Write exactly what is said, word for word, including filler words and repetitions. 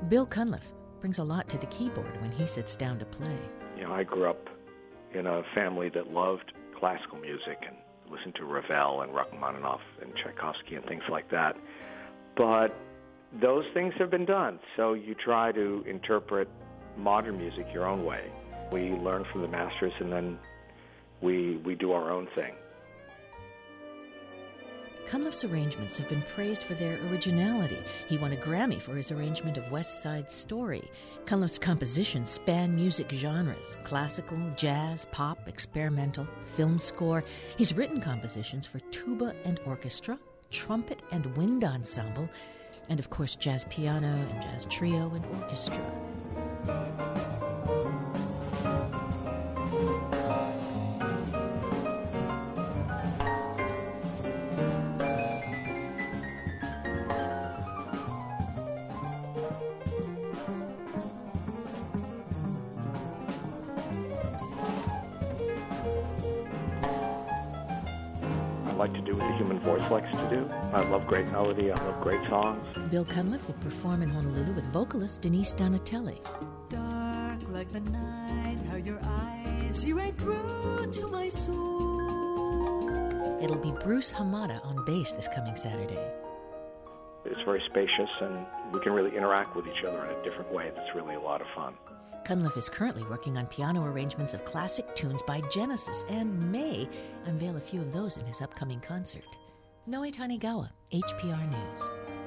Bill Cunliffe brings a lot to the keyboard when he sits down to play. You know, I grew up in a family that loved classical music and listened to Ravel and Rachmaninoff and Tchaikovsky and things like that. But those things have been done, so you try to interpret modern music your own way. We learn from the masters, and then we we do our own thing. Cunliffe's arrangements have been praised for their originality. He won a Grammy for his arrangement of West Side Story. Cunliffe's compositions span music genres: classical, jazz, pop, experimental, film score. He's written compositions for tuba and orchestra, trumpet and wind ensemble, and of course jazz piano and jazz trio and orchestra. I like to do what the human voice likes to do. I love great melody. I love great songs. Bill Cunliffe will perform in Honolulu with vocalist Denise Donatelli. Dark like the night, how your eyes see right through to my soul. It'll be Bruce Hamada on bass this coming Saturday. It's very spacious, and we can really interact with each other in a different way. That's really a lot of fun. Cunliffe is currently working on piano arrangements of classic tunes by Genesis and may unveil a few of those in his upcoming concert. Noe Tanigawa, H P R News.